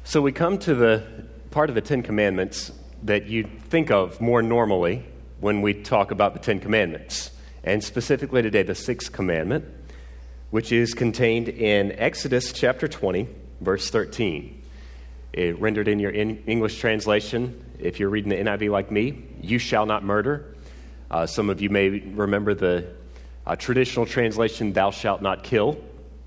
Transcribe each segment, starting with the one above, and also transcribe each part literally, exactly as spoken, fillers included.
So we come to the part of the Ten Commandments that you think of more normally when we talk about the Ten Commandments, and specifically today the Sixth Commandment, which is contained in Exodus chapter twenty, verse thirteen. It rendered in your in English translation, if you're reading the N I V like me, you shall not murder. Uh, some of you may remember the uh, traditional translation, thou shalt not kill.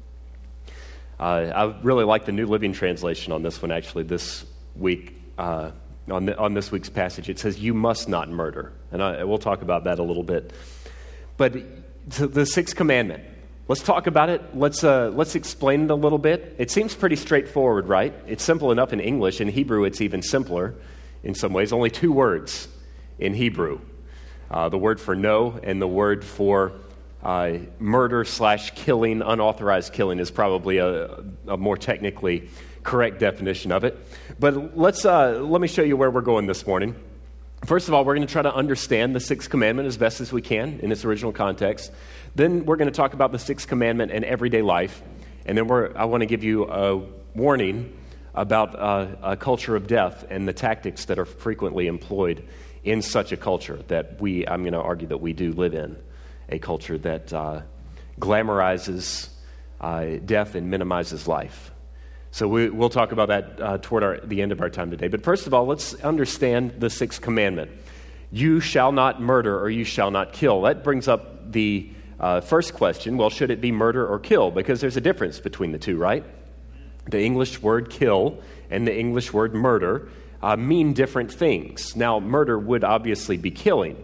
Uh, I really like the New Living Translation on this one, actually, this week. Uh, on, the, on this week's passage, it says, you must not murder. And I, we'll talk about that a little bit. But the Sixth Commandment, let's talk about it. Let's, uh, let's explain it a little bit. It seems pretty straightforward, right? It's simple enough in English. In Hebrew, it's even simpler in some ways. Only two words in Hebrew. Uh, the word for no and the word for Uh, murder slash killing, unauthorized killing is probably a, a more technically correct definition of it. But let's uh, let me show you where we're going this morning. First of all, we're going to try to understand the Sixth Commandment as best as we can in its original context. Then we're going to talk about the Sixth Commandment in everyday life. And then we're, I want to give you a warning about uh, a culture of death and the tactics that are frequently employed in such a culture that we, I'm going to argue that we do live in. A culture that uh, glamorizes uh, death and minimizes life. So we, we'll talk about that uh, toward our, the end of our time today. But first of all, let's understand the Sixth Commandment. You shall not murder or you shall not kill. That brings up the uh, first question. Well, should it be murder or kill? Because there's a difference between the two, right? The English word kill and the English word murder uh, mean different things. Now, murder would obviously be killing.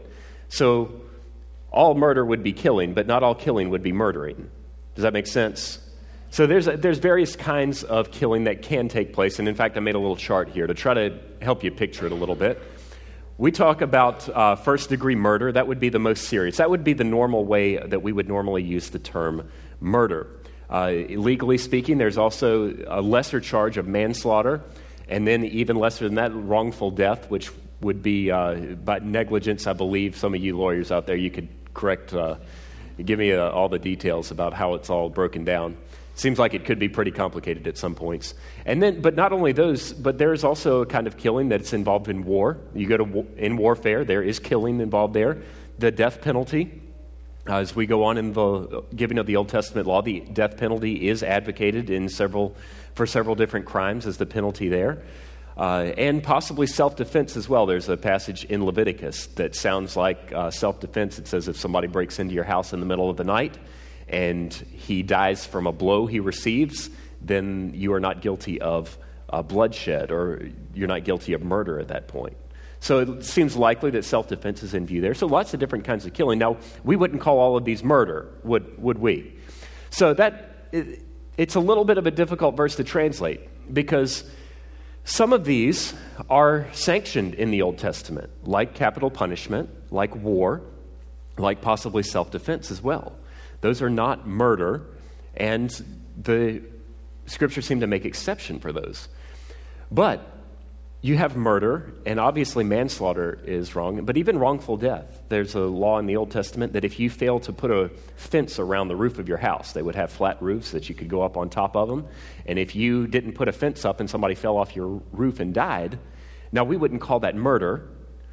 So all murder would be killing, but not all killing would be murdering. Does that make sense? So there's there's various kinds of killing that can take place, and in fact, I made a little chart here to try to help you picture it a little bit. We talk about uh, first-degree murder. That would be the most serious. That would be the normal way that we would normally use the term murder. Uh, legally speaking, there's also a lesser charge of manslaughter, and then even lesser than that, wrongful death, which would be uh, by negligence. I believe some of you lawyers out there, you could correct, uh, give me uh, all the details about how it's all broken down. Seems like it could be pretty complicated at some points. And then, but not only those, but there's also a kind of killing that's involved in war. You go to war, in warfare, there is killing involved there. The death penalty, uh, as we go on in the giving of the Old Testament law, the death penalty is advocated in several for several different crimes as the penalty there. Uh, and possibly self-defense as well. There's a passage in Leviticus that sounds like uh, self-defense. It says if somebody breaks into your house in the middle of the night and he dies from a blow he receives, then you are not guilty of uh, bloodshed, or you're not guilty of murder at that point. So it seems likely that self-defense is in view there. So lots of different kinds of killing. Now, we wouldn't call all of these murder, would, would we? So that it, it's a little bit of a difficult verse to translate, because some of these are sanctioned in the Old Testament, like capital punishment, like war, like possibly self-defense as well. Those are not murder, and the Scriptures seem to make exception for those. But you have murder, and obviously manslaughter is wrong, but even wrongful death. There's a law in the Old Testament that if you fail to put a fence around the roof of your house, they would have flat roofs that you could go up on top of them. And if you didn't put a fence up and somebody fell off your roof and died, now we wouldn't call that murder.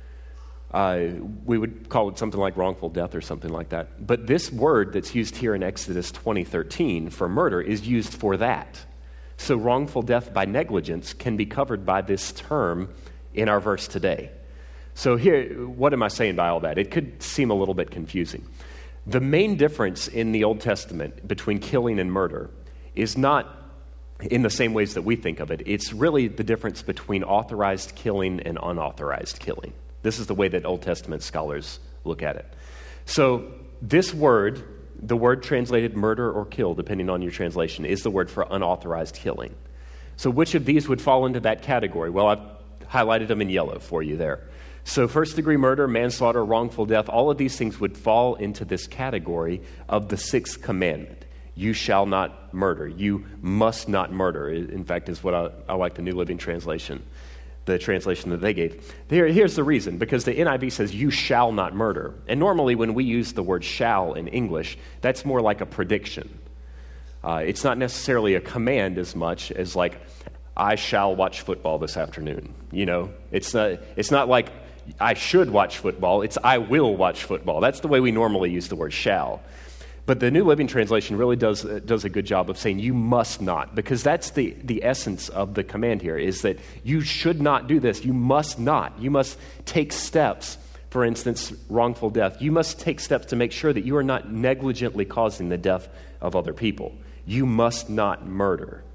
Uh, we would call it something like wrongful death or something like that. But this word that's used here in Exodus twenty thirteen for murder is used for that. So wrongful death by negligence can be covered by this term in our verse today. So here, what am I saying by all that? It could seem a little bit confusing. The main difference in the Old Testament between killing and murder is not in the same ways that we think of it. It's really the difference between authorized killing and unauthorized killing. This is the way that Old Testament scholars look at it. So this word, the word translated murder or kill, depending on your translation, is the word for unauthorized killing. So which of these would fall into that category? Well, I've highlighted them in yellow for you there. So first-degree murder, manslaughter, wrongful death, all of these things would fall into this category of the Sixth Commandment. You shall not murder. You must not murder, in fact, is what I, I like the New Living Translation, the translation that they gave. Here, here's the reason, because the N I V says you shall not murder. And normally when we use the word shall in English, that's more like a prediction. Uh, it's not necessarily a command as much as like, I shall watch football this afternoon. You know, it's not, it's not like I should watch football. It's I will watch football. That's the way we normally use the word shall. But the New Living Translation really does uh, does a good job of saying you must not, because that's the, the essence of the command here, is that you should not do this. You must not. You must take steps, for instance, wrongful death. You must take steps to make sure that you are not negligently causing the death of other people. You must not murder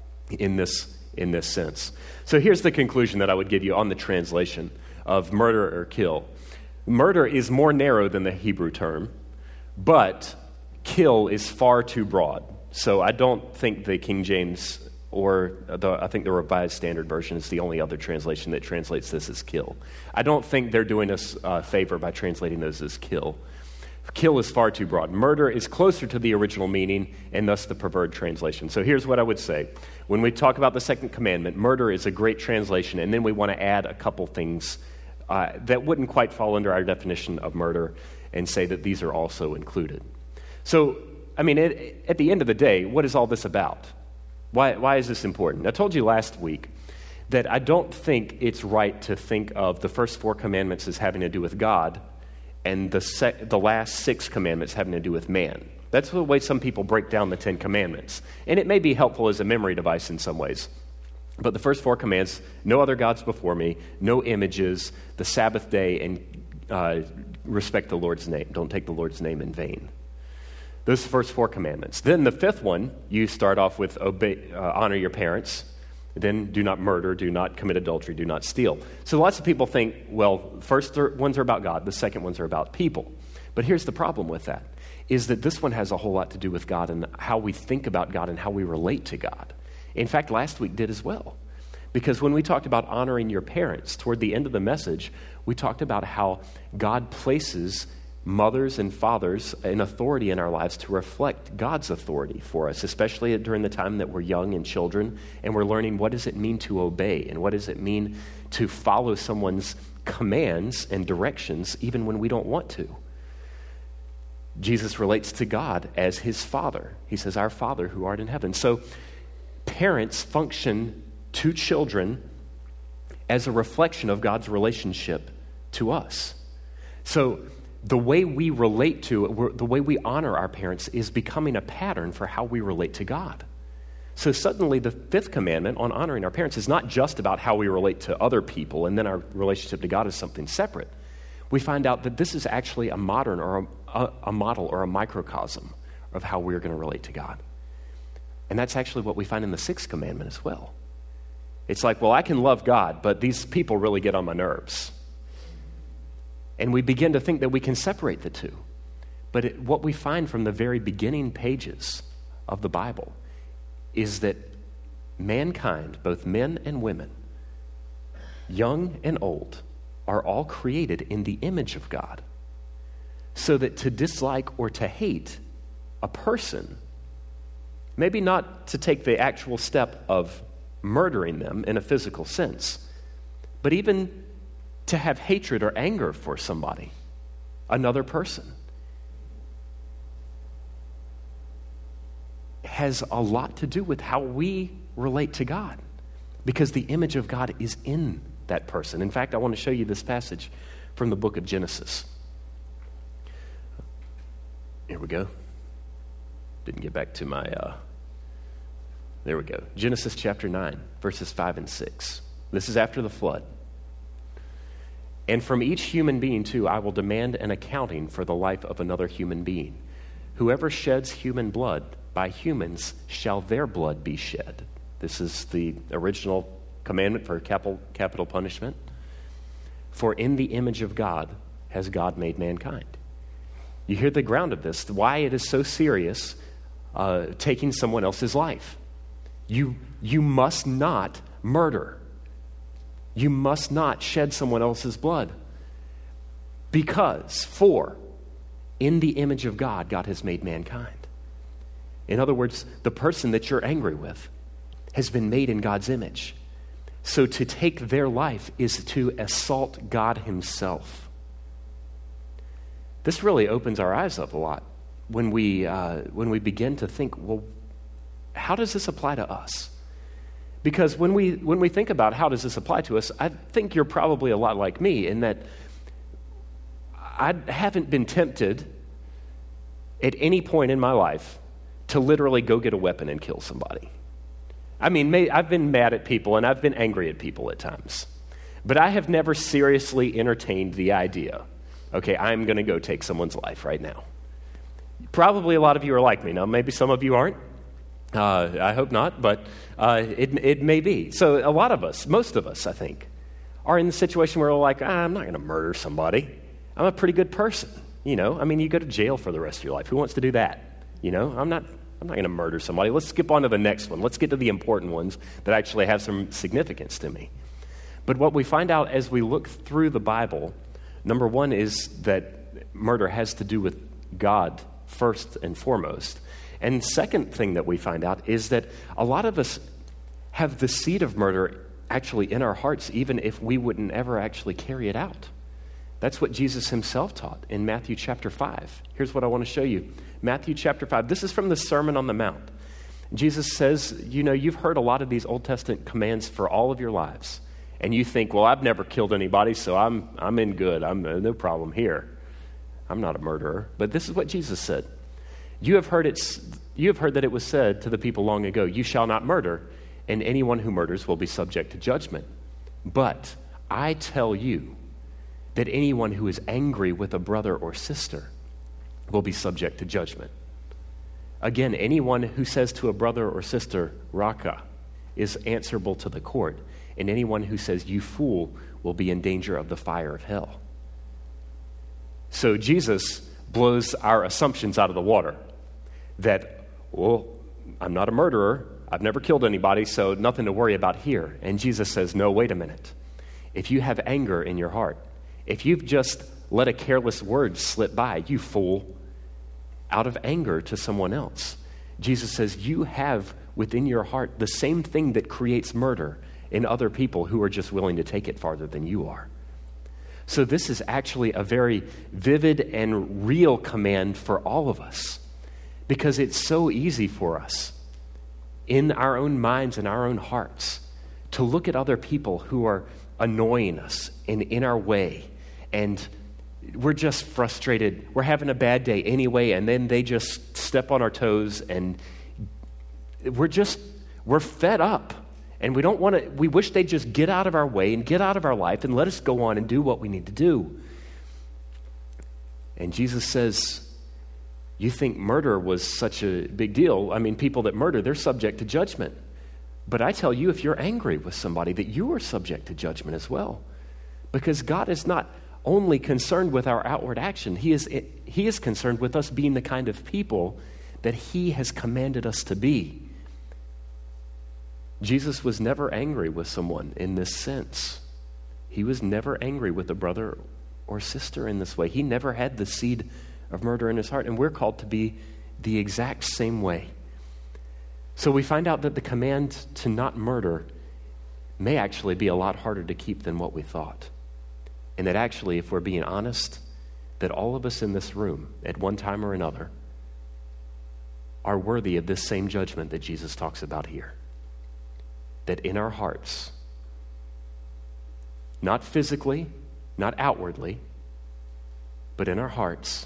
in this, in this sense. So here's the conclusion that I would give you on the translation of murder or kill. Murder is more narrow than the Hebrew term, but kill is far too broad. So I don't think the King James or the, I think the Revised Standard Version is the only other translation that translates this as kill. I don't think they're doing us a favor by translating those as kill. Kill is far too broad. Murder is closer to the original meaning and thus the preferred translation. So here's what I would say. When we talk about the second commandment, murder is a great translation, and then we want to add a couple things uh, that wouldn't quite fall under our definition of murder and say that these are also included. So, I mean, it, at the end of the day, what is all this about? Why, why is this important? I told you last week that I don't think it's right to think of the first four commandments as having to do with God and the sec- the last six commandments having to do with man. That's the way some people break down the Ten Commandments. And it may be helpful as a memory device in some ways. But the first four commands, no other gods before me, no images, the Sabbath day, and uh, respect the Lord's name. Don't take the Lord's name in vain. Those first four commandments. Then the fifth one, you start off with obey, uh, honor your parents. Then do not murder, do not commit adultery, do not steal. So lots of people think, well, first ones are about God, the second ones are about people. But here's the problem with that, is that this one has a whole lot to do with God and how we think about God and how we relate to God. In fact, last week did as well. Because when we talked about honoring your parents, toward the end of the message, we talked about how God places mothers and fathers in authority in our lives to reflect God's authority for us, especially during the time that we're young and children, and we're learning what does it mean to obey, and what does it mean to follow someone's commands and directions even when we don't want to. Jesus relates to God as his Father. He says, our Father who art in heaven. So parents function to children as a reflection of God's relationship to us. So the way we relate to, the way we honor our parents is becoming a pattern for how we relate to God. So suddenly the fifth commandment on honoring our parents is not just about how we relate to other people and then our relationship to God is something separate. We find out that this is actually a modern or a, a, a model or a microcosm of how we're going to relate to God. And that's actually what we find in the sixth commandment as well. It's like, well, I can love God, but these people really get on my nerves. And we begin to think that we can separate the two. But it, what we find from the very beginning pages of the Bible is that mankind, both men and women, young and old, are all created in the image of God. So that to dislike or to hate a person, maybe not to take the actual step of murdering them in a physical sense, but even to have hatred or anger for somebody, another person, has a lot to do with how we relate to God, because the image of God is in that person. In fact, I want to show you this passage from the book of Genesis. Here we go. Didn't get back to my, uh, there we go. Genesis chapter nine, verses five and six. This is after the flood. And from each human being, too, I will demand an accounting for the life of another human being. Whoever sheds human blood, by humans shall their blood be shed. This is the original commandment for capital, capital punishment. For in the image of God has God made mankind. You hear the ground of this, why it is so serious, uh, taking someone else's life. You, you must not murder. You must not shed someone else's blood. Because, for, in the image of God, God has made mankind. In other words, the person that you're angry with has been made in God's image. So to take their life is to assault God himself. This really opens our eyes up a lot when we, uh, when we begin to think, well, how does this apply to us? Because when we when we think about how does this apply to us, I think you're probably a lot like me in that I haven't been tempted at any point in my life to literally go get a weapon and kill somebody. I mean, may, I've been mad at people and I've been angry at people at times. But I have never seriously entertained the idea, okay, I'm going to go take someone's life right now. Probably a lot of you are like me. Now, maybe some of you aren't. Uh, I hope not, but uh, it, it may be. So a lot of us, most of us, I think, are in the situation where we're like, ah, I'm not going to murder somebody. I'm a pretty good person. You know, I mean, you go to jail for the rest of your life. Who wants to do that? You know, I'm not I'm not going to murder somebody. Let's skip on to the next one. Let's get to the important ones that actually have some significance to me. But what we find out as we look through the Bible, number one is that murder has to do with God first and foremost. And second thing that we find out is that a lot of us have the seed of murder actually in our hearts, even if we wouldn't ever actually carry it out. That's what Jesus himself taught in Matthew chapter five. Here's what I want to show you. Matthew chapter five. This is from the Sermon on the Mount. Jesus says, you know, you've heard a lot of these Old Testament commands for all of your lives. And you think, well, I've never killed anybody, so I'm I'm in good. I'm uh, no problem here. I'm not a murderer. But this is what Jesus said. You have heard it, you have heard that it was said to the people long ago, you shall not murder, and anyone who murders will be subject to judgment. But I tell you that anyone who is angry with a brother or sister will be subject to judgment. Again, anyone who says to a brother or sister, Raka, is answerable to the court, and anyone who says, you fool, will be in danger of the fire of hell. So Jesus blows our assumptions out of the water that, well, I'm not a murderer, I've never killed anybody, so nothing to worry about here. And Jesus says, no, wait a minute. If you have anger in your heart, if you've just let a careless word slip by, you fool, out of anger to someone else, Jesus says you have within your heart the same thing that creates murder in other people who are just willing to take it farther than you are. So this is actually a very vivid and real command for all of us, because it's so easy for us in our own minds and our own hearts to look at other people who are annoying us and in our way, and we're just frustrated. We're having a bad day anyway, and then they just step on our toes, and we're just, we're fed up. And we don't want to, we wish they'd just get out of our way and get out of our life and let us go on and do what we need to do. And Jesus says, you think murder was such a big deal. I mean, people that murder, they're subject to judgment. But I tell you, if you're angry with somebody, that you are subject to judgment as well. Because God is not only concerned with our outward action, He is, he is concerned with us being the kind of people that He has commanded us to be. Jesus was never angry with someone in this sense. He was never angry with a brother or sister in this way. He never had the seed of murder in his heart, and we're called to be the exact same way. So we find out that the command to not murder may actually be a lot harder to keep than what we thought. And that actually, if we're being honest, that all of us in this room at one time or another are worthy of this same judgment that Jesus talks about here. That in our hearts, not physically, not outwardly, but in our hearts,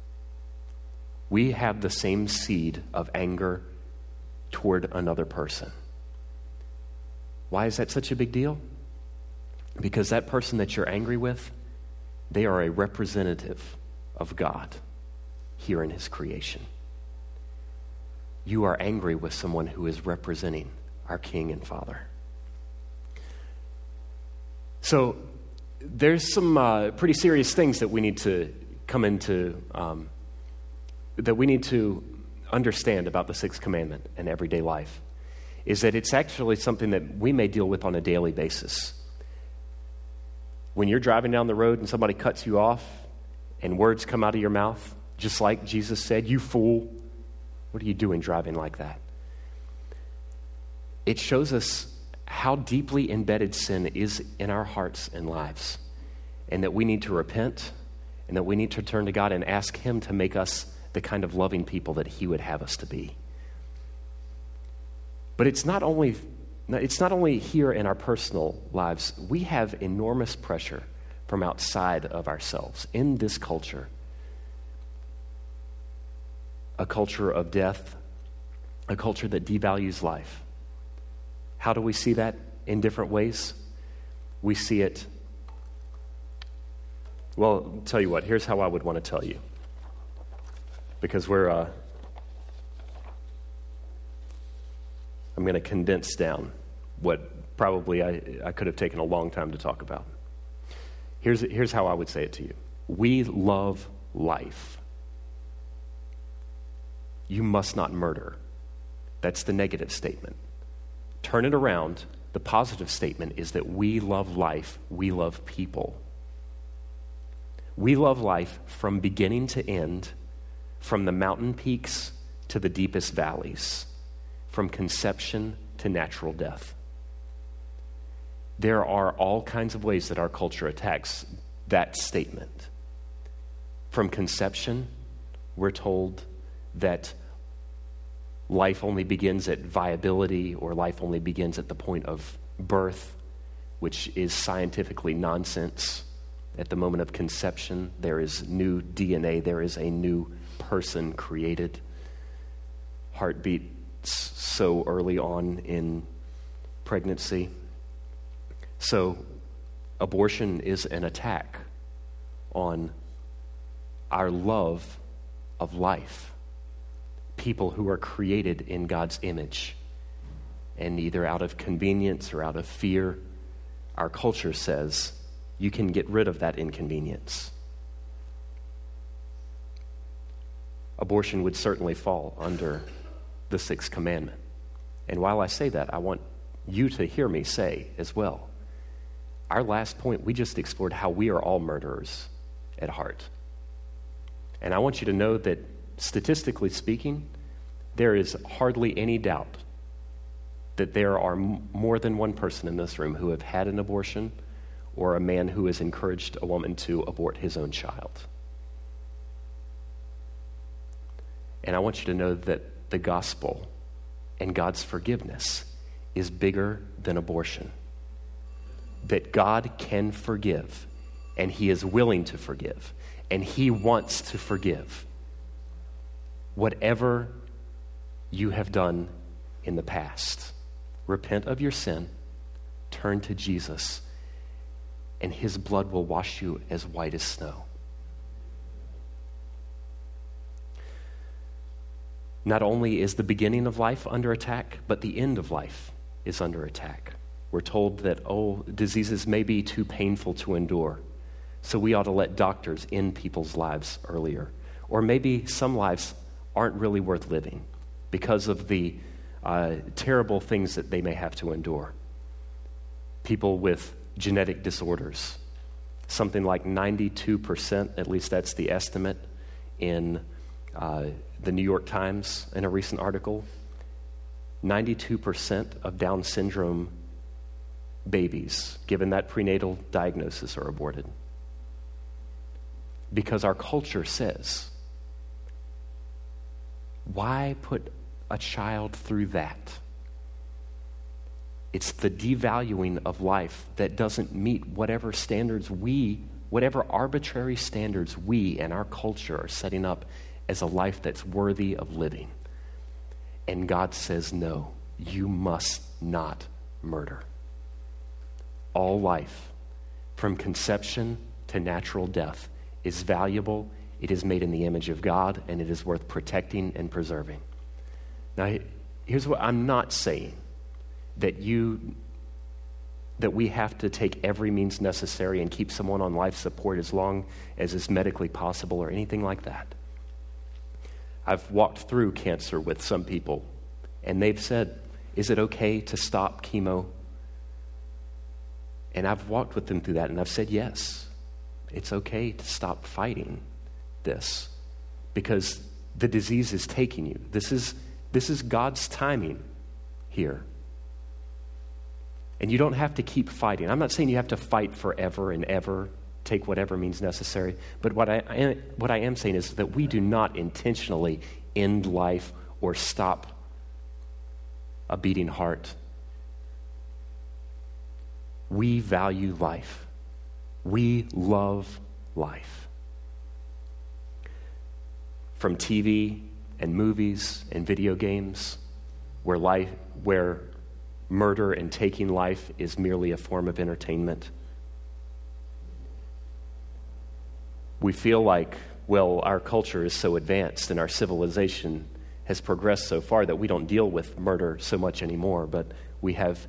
we have the same seed of anger toward another person. Why is that such a big deal? Because that person that you're angry with, they are a representative of God here in His creation. You are angry with someone who is representing our King and Father. So there's some uh, pretty serious things that we need to come into, um, that we need to understand about the sixth commandment in everyday life, is that it's actually something that we may deal with on a daily basis. When you're driving down the road and somebody cuts you off and words come out of your mouth, just like Jesus said, you fool, what are you doing driving like that? It shows us how deeply embedded sin is in our hearts and lives, and that we need to repent, and that we need to turn to God and ask Him to make us the kind of loving people that He would have us to be. But it's not only Now, it's not only here in our personal lives, we have enormous pressure from outside of ourselves in this culture. A culture of death, a culture that devalues life. How do we see that in different ways? We see it, well, I'll tell you what, here's how I would want to tell you. Because we're, uh, I'm going to condense down what probably I, I could have taken a long time to talk about. Here's, here's how I would say it to you. We love life. You must not murder. That's the negative statement. Turn it around. The positive statement is that we love life. We love people. We love life from beginning to end, from the mountain peaks to the deepest valleys, from conception to natural death. There are all kinds of ways that our culture attacks that statement. From conception, we're told that life only begins at viability, or life only begins at the point of birth, which is scientifically nonsense. At the moment of conception, there is new D N A, there is a new person created. Heartbeats so early on in pregnancy. So, abortion is an attack on our love of life. People who are created in God's image. And either out of convenience or out of fear, our culture says you can get rid of that inconvenience. Abortion would certainly fall under the sixth commandment. And while I say that, I want you to hear me say as well, our last point, we just explored how we are all murderers at heart. And I want you to know that statistically speaking, there is hardly any doubt that there are m- more than one person in this room who have had an abortion, or a man who has encouraged a woman to abort his own child. And I want you to know that the gospel and God's forgiveness is bigger than abortion. That God can forgive, and He is willing to forgive, and He wants to forgive whatever you have done in the past. Repent of your sin, turn to Jesus, and His blood will wash you as white as snow. Not only is the beginning of life under attack, but the end of life is under attack. We're told that, oh, diseases may be too painful to endure, so we ought to let doctors end people's lives earlier. Or maybe some lives aren't really worth living because of the uh, terrible things that they may have to endure. People with genetic disorders, something like ninety-two percent, at least that's the estimate in uh, the New York Times in a recent article, ninety-two percent of Down syndrome babies, given that prenatal diagnosis, are aborted. Because our culture says, why put a child through that? It's the devaluing of life that doesn't meet whatever standards we, whatever arbitrary standards we and our culture are setting up as a life that's worthy of living. And God says, no, you must not murder. All life, from conception to natural death, is valuable. It is made in the image of God, and it is worth protecting and preserving. Now, here's what I'm not saying, that you, that we have to take every means necessary and keep someone on life support as long as is medically possible or anything like that. I've walked through cancer with some people, and they've said, is it okay to stop chemo? And I've walked with them through that, and I've said, yes, it's okay to stop fighting this because the disease is taking you. This is, this is God's timing here. And you don't have to keep fighting. I'm not saying you have to fight forever and ever, take whatever means necessary. But what I, I what I am saying is that we do not intentionally end life or stop a beating heart We value life. We love life. From T V and movies and video games, where life, where murder and taking life is merely a form of entertainment. We feel like, well, our culture is so advanced and our civilization has progressed so far that we don't deal with murder so much anymore, but we have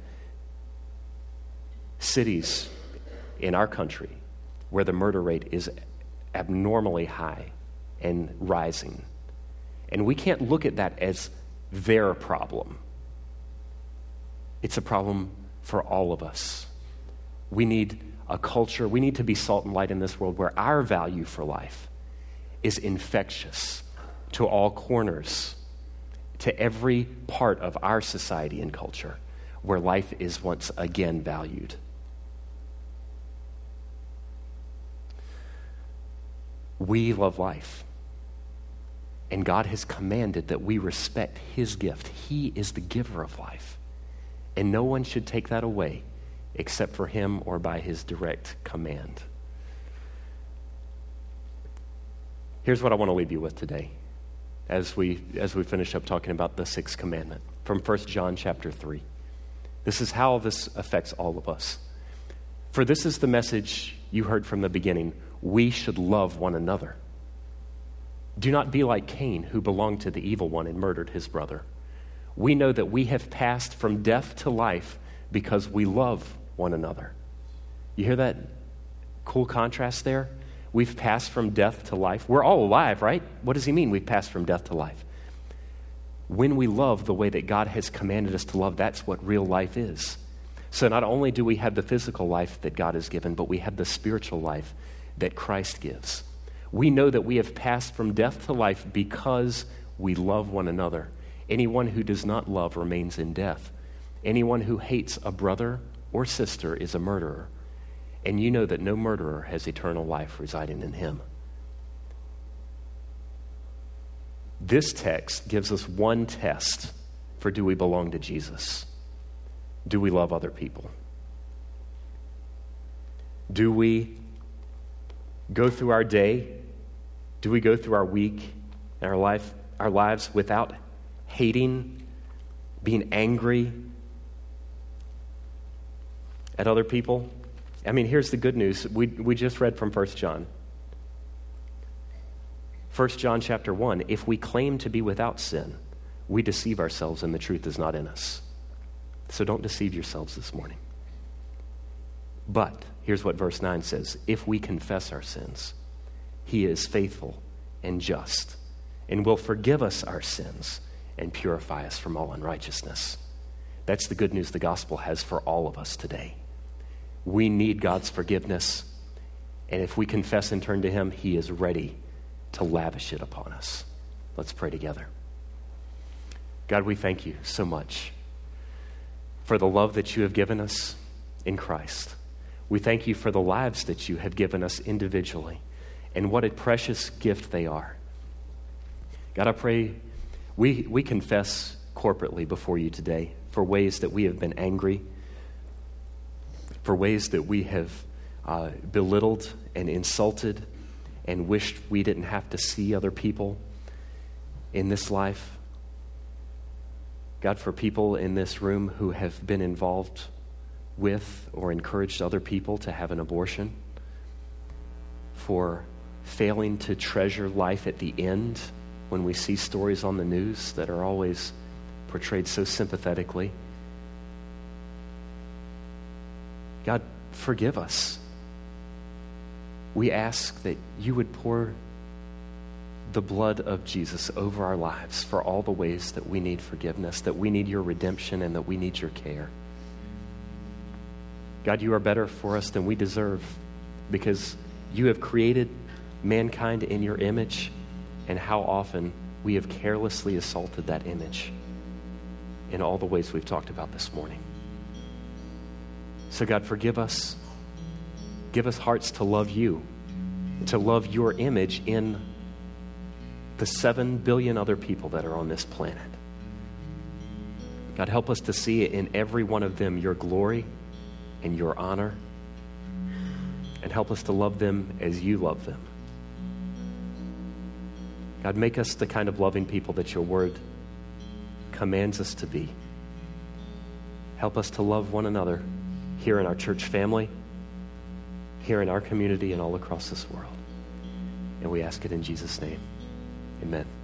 cities in our country where the murder rate is abnormally high and rising. And we can't look at that as their problem. It's a problem for all of us. We need a culture, we need to be salt and light in this world where our value for life is infectious to all corners, to every part of our society and culture where life is once again valued. We love life. And God has commanded that we respect his gift. He is the giver of life. And no one should take that away except for him or by his direct command. Here's what I want to leave you with today as we as we finish up talking about the sixth commandment from First John chapter three. This is how this affects all of us. For this is the message you heard from the beginning. We should love one another. Do not be like Cain, who belonged to the evil one and murdered his brother. We know that we have passed from death to life because we love one another. You hear that cool contrast there? We've passed from death to life. We're all alive, right? What does he mean we've passed from death to life? When we love the way that God has commanded us to love, that's what real life is. So not only do we have the physical life that God has given, but we have the spiritual life that Christ gives. We know that we have passed from death to life because we love one another. Anyone who does not love remains in death. Anyone who hates a brother or sister is a murderer. And you know that no murderer has eternal life residing in him. This text gives us one test for do we belong to Jesus? Do we love other people? Do we go through our day? Do we go through our week and our life, our lives without hating, being angry at other people? I mean, here's the good news. We we just read from First John. First John chapter one, if we claim to be without sin, we deceive ourselves and the truth is not in us. So don't deceive yourselves this morning. But here's what verse nine says. If we confess our sins, he is faithful and just and will forgive us our sins and purify us from all unrighteousness. That's the good news the gospel has for all of us today. We need God's forgiveness, and if we confess and turn to him, he is ready to lavish it upon us. Let's pray together. God, we thank you so much for the love that you have given us in Christ. We thank you for the lives that you have given us individually, and what a precious gift they are. God, I pray we, we confess corporately before you today for ways that we have been angry, for ways that we have uh, belittled and insulted and wished we didn't have to see other people in this life. God, for people in this room who have been involved with or encouraged other people to have an abortion, for failing to treasure life at the end when we see stories on the news that are always portrayed so sympathetically. God, forgive us. We ask that you would pour the blood of Jesus over our lives for all the ways that we need forgiveness, that we need your redemption, and that we need your care. God, you are better for us than we deserve because you have created mankind in your image, and how often we have carelessly assaulted that image in all the ways we've talked about this morning. So God, forgive us. Give us hearts to love you, to love your image in the seven billion other people that are on this planet. God, help us to see in every one of them your glory in your honor, and help us to love them as you love them. God, make us the kind of loving people that your word commands us to be. Help us to love one another here in our church family, here in our community, and all across this world. And we ask it in Jesus' name. Amen.